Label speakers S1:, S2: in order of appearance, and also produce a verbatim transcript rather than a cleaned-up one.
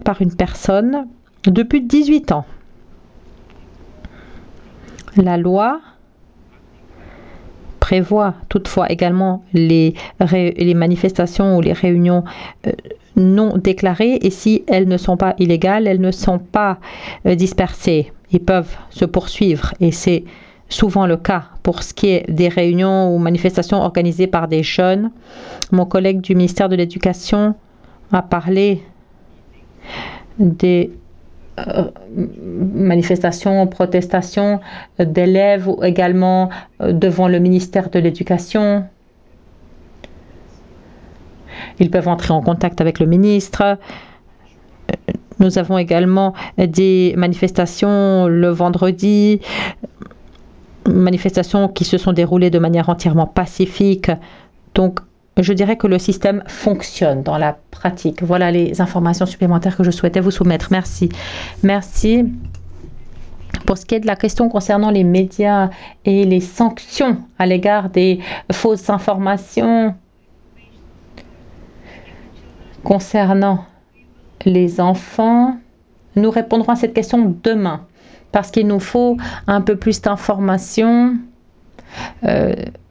S1: par une personne de plus de dix-huit ans. La loi prévoit toutefois également les, les manifestations ou les réunions euh, non déclarées, et si elles ne sont pas illégales, elles ne sont pas euh, dispersées. Ils peuvent se poursuivre, et c'est souvent le cas pour ce qui est des réunions ou manifestations organisées par des jeunes. Mon collègue du ministère de l'Éducation a parlé des euh, manifestations, protestations d'élèves également devant le ministère de l'Éducation. Ils peuvent entrer en contact avec le ministre. Nous avons également des manifestations le vendredi, manifestations qui se sont déroulées de manière entièrement pacifique. Donc, je dirais que le système fonctionne dans la pratique. Voilà les informations supplémentaires que je souhaitais vous soumettre. Merci. Merci. Pour ce qui est de la question concernant les médias et les sanctions à l'égard des fausses informations concernant les enfants, nous répondrons à cette question demain parce qu'il nous faut un peu plus d'informations. Euh,